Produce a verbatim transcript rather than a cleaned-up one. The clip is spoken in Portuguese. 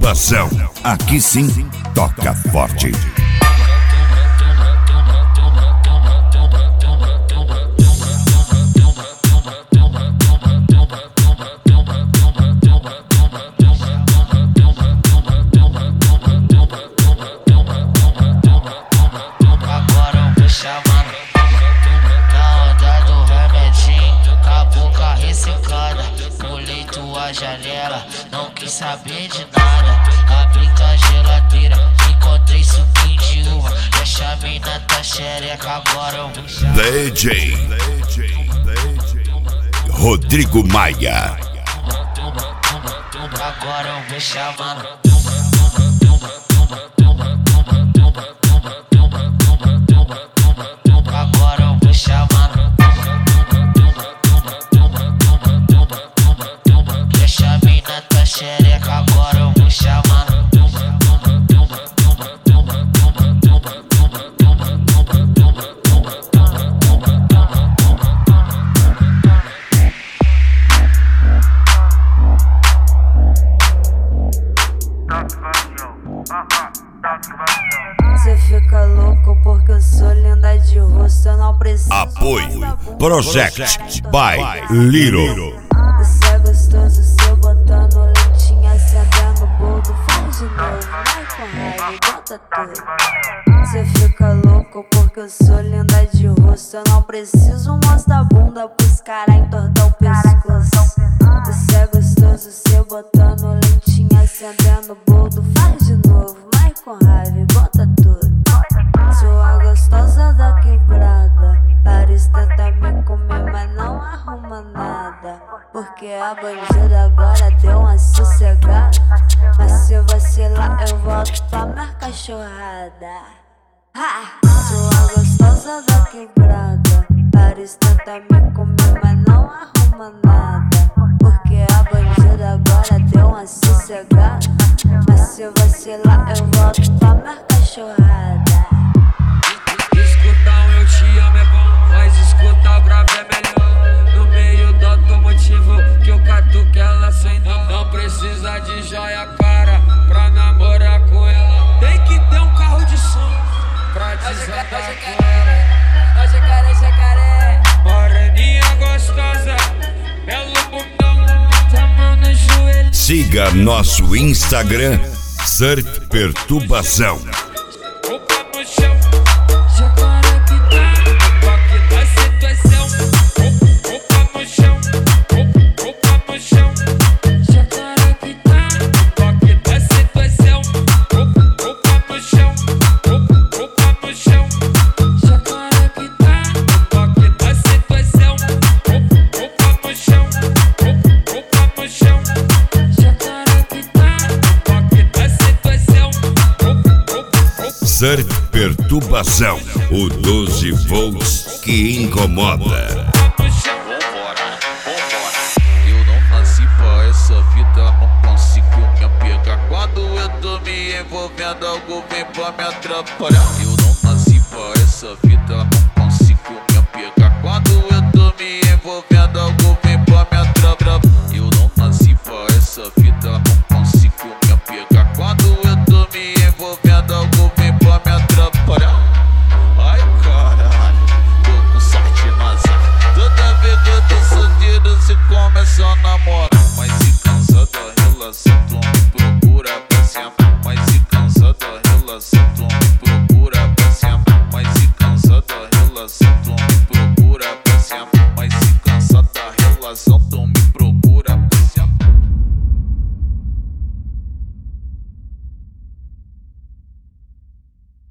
Perturbação. Aqui sim, toca forte. Janela, não quis saber de nada. Abri tua geladeira, encontrei suquinho de uva. E a chamina tá xereca, agora eu vou chamar D J Rodrigo Maia. Agora eu vou chamar. Agora eu vou chamar. Xereca, agora eu vou chamar. Cê fica louco porque eu sou linda de rosto, eu não preciso. Apoio Project by Little. Isso é gostoso, se eu botando lentinha, acendendo o boldo, faz de novo, vai com raiva e bota tudo. Cê fica louco porque eu sou linda de rosto, eu não preciso mostrar a bunda pros caras entortar o pescoço. Isso é gostoso, se eu botando lentinha, acendendo o boldo, faz de novo, vai com raiva e bota tudo. Sou a gostosa da quebrada, Paris tenta me comer, mas não arruma nada. Porque a bandida agora deu uma sossegada. Mas se vacilar eu volto pra minha cachorrada. Ha! Sou a gostosa da quebrada, Paris tenta me comer, mas não arruma nada. Porque a bandida agora deu uma sossegada. Mas se vacilar eu volto pra minha cachorrada. Escutar um eu te amo é bom, mas escutar o grave é melhor. No meio do automotivo que eu catuque ela sem dó. Não precisa de joia cara pra namorar com ela. Tem que ter um carro de som pra desandar com ela. Ó jacaré, jacaré, Moreninha gostosa, belo bundão, tá mão no joelho. Siga nosso Instagram, Surf Perturbação. Surf Perturbação, o doze volts que incomoda. Vambora, vambora. Eu não nasci pra essa vida, não consigo me apegar. Quando eu tô me envolvendo, algo vem pra me atrapalhar. Eu não nasci pra essa vida, não consigo me apegar. Quando eu tô me envolvendo, algo vem pra me atrapalhar. Eu não nasci pra essa vida, não consigo me apegar. Quando eu tô me envolvendo, algo vem pra me atrapalhar. Ai caralho, tô com sorte no azar. Toda vez que eu tô solteiro, se começa a namorar. Mas se cansa da relação, tu me procura pra se amar. Mas se cansa da relação, tu me procura pra se amar. Mas se cansa da relação,